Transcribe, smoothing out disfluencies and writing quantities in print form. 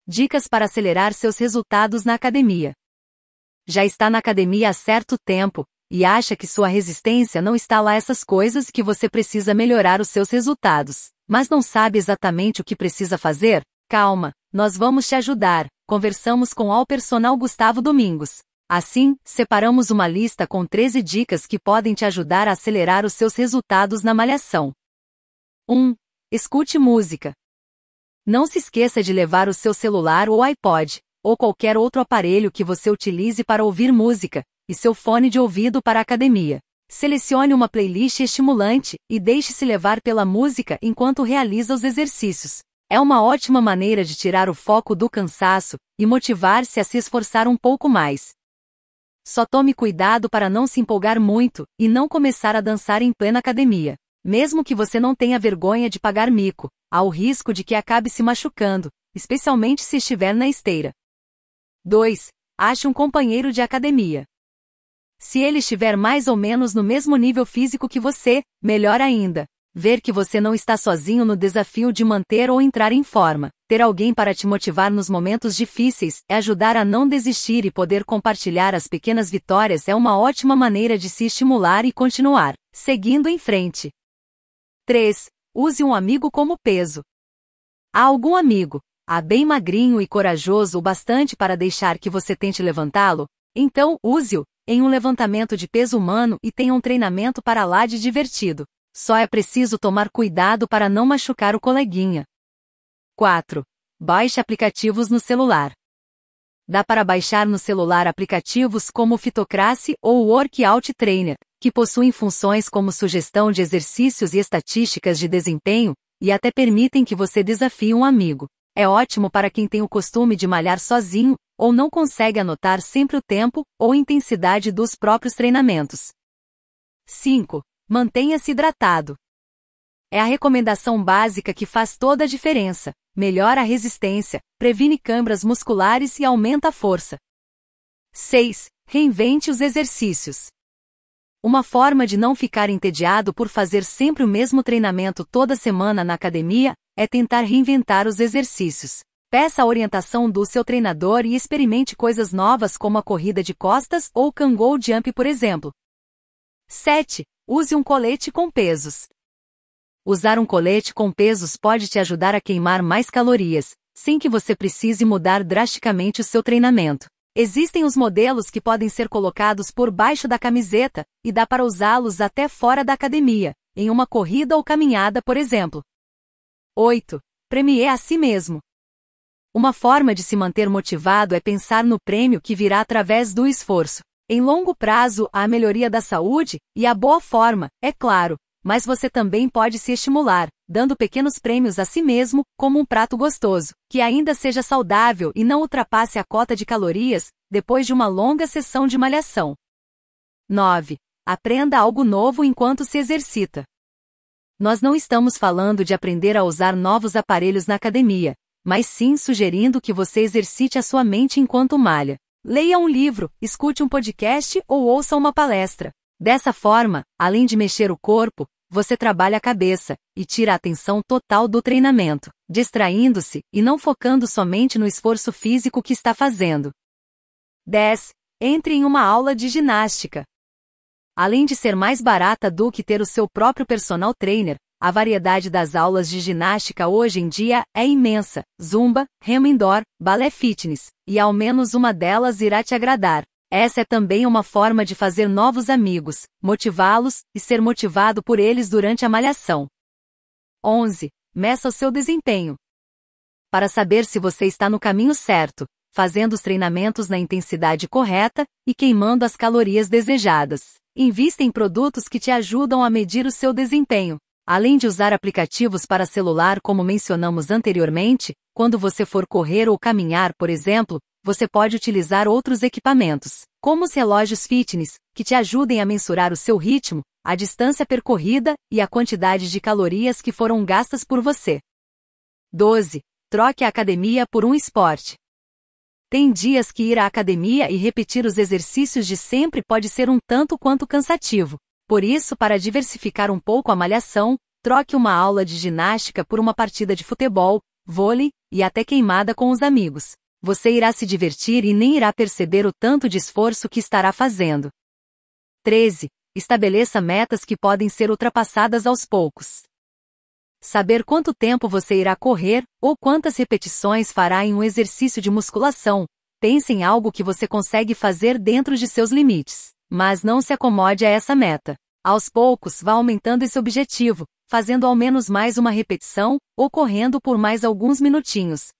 Dicas para acelerar seus resultados na academia. Já está na academia há certo tempo, e acha que sua resistência não está lá, essas coisas que você precisa melhorar os seus resultados, mas não sabe exatamente o que precisa fazer? Calma, nós vamos te ajudar. Conversamos com o personal Gustavo Domingos. Assim, separamos uma lista com 13 dicas que podem te ajudar a acelerar os seus resultados na malhação. 1. Escute música. Não se esqueça de levar o seu celular ou iPod, ou qualquer outro aparelho que você utilize para ouvir música, e seu fone de ouvido para a academia. Selecione uma playlist estimulante, e deixe-se levar pela música enquanto realiza os exercícios. É uma ótima maneira de tirar o foco do cansaço, e motivar-se a se esforçar um pouco mais. Só tome cuidado para não se empolgar muito, e não começar a dançar em plena academia. Mesmo que você não tenha vergonha de pagar mico, há o risco de que acabe se machucando, especialmente se estiver na esteira. 2. Ache um companheiro de academia. Se ele estiver mais ou menos no mesmo nível físico que você, melhor ainda. Ver que você não está sozinho no desafio de manter ou entrar em forma. Ter alguém para te motivar nos momentos difíceis, é ajudar a não desistir, e poder compartilhar as pequenas vitórias é uma ótima maneira de se estimular e continuar, seguindo em frente. 3. Use um amigo como peso. Há algum amigo, bem magrinho e corajoso o bastante para deixar que você tente levantá-lo? Então, use-o em um levantamento de peso humano e tenha um treinamento para lá de divertido. Só é preciso tomar cuidado para não machucar o coleguinha. 4. Baixe aplicativos no celular. Dá para baixar no celular aplicativos como o Fitocracy ou o Workout Trainer, que possuem funções como sugestão de exercícios e estatísticas de desempenho, e até permitem que você desafie um amigo. É ótimo para quem tem o costume de malhar sozinho, ou não consegue anotar sempre o tempo ou intensidade dos próprios treinamentos. 5. Mantenha-se hidratado. É a recomendação básica que faz toda a diferença. Melhora a resistência, previne câimbras musculares e aumenta a força. 6. Reinvente os exercícios. Uma forma de não ficar entediado por fazer sempre o mesmo treinamento toda semana na academia é tentar reinventar os exercícios. Peça a orientação do seu treinador e experimente coisas novas como a corrida de costas ou o Kangol Jump, por exemplo. 7. Use um colete com pesos. Usar um colete com pesos pode te ajudar a queimar mais calorias, sem que você precise mudar drasticamente o seu treinamento. Existem os modelos que podem ser colocados por baixo da camiseta, e dá para usá-los até fora da academia, em uma corrida ou caminhada, por exemplo. 8. Premie a si mesmo. Uma forma de se manter motivado é pensar no prêmio que virá através do esforço. Em longo prazo, há a melhoria da saúde, e a boa forma, é claro, mas você também pode se estimular, dando pequenos prêmios a si mesmo, como um prato gostoso, que ainda seja saudável e não ultrapasse a cota de calorias, depois de uma longa sessão de malhação. 9. Aprenda algo novo enquanto se exercita. Nós não estamos falando de aprender a usar novos aparelhos na academia, mas sim sugerindo que você exercite a sua mente enquanto malha. Leia um livro, escute um podcast ou ouça uma palestra. Dessa forma, além de mexer o corpo, você trabalha a cabeça e tira a atenção total do treinamento, distraindo-se e não focando somente no esforço físico que está fazendo. 10. Entre em uma aula de ginástica. Além de ser mais barata do que ter o seu próprio personal trainer, a variedade das aulas de ginástica hoje em dia é imensa: zumba, remo indoor, balé fitness, e ao menos uma delas irá te agradar. Essa é também uma forma de fazer novos amigos, motivá-los, e ser motivado por eles durante a malhação. 11. Meça o seu desempenho. Para saber se você está no caminho certo, fazendo os treinamentos na intensidade correta, e queimando as calorias desejadas, invista em produtos que te ajudam a medir o seu desempenho. Além de usar aplicativos para celular como mencionamos anteriormente, quando você for correr ou caminhar, por exemplo, você pode utilizar outros equipamentos, como os relógios fitness, que te ajudem a mensurar o seu ritmo, a distância percorrida e a quantidade de calorias que foram gastas por você. 12. Troque a academia por um esporte. Tem dias que ir à academia e repetir os exercícios de sempre pode ser um tanto quanto cansativo. Por isso, para diversificar um pouco a malhação, troque uma aula de ginástica por uma partida de futebol, vôlei, e até queimada com os amigos. Você irá se divertir e nem irá perceber o tanto de esforço que estará fazendo. 13. Estabeleça metas que podem ser ultrapassadas aos poucos. Saber quanto tempo você irá correr, ou quantas repetições fará em um exercício de musculação. Pense em algo que você consegue fazer dentro de seus limites. Mas não se acomode a essa meta. Aos poucos, vá aumentando esse objetivo, fazendo ao menos mais uma repetição, ou correndo por mais alguns minutinhos.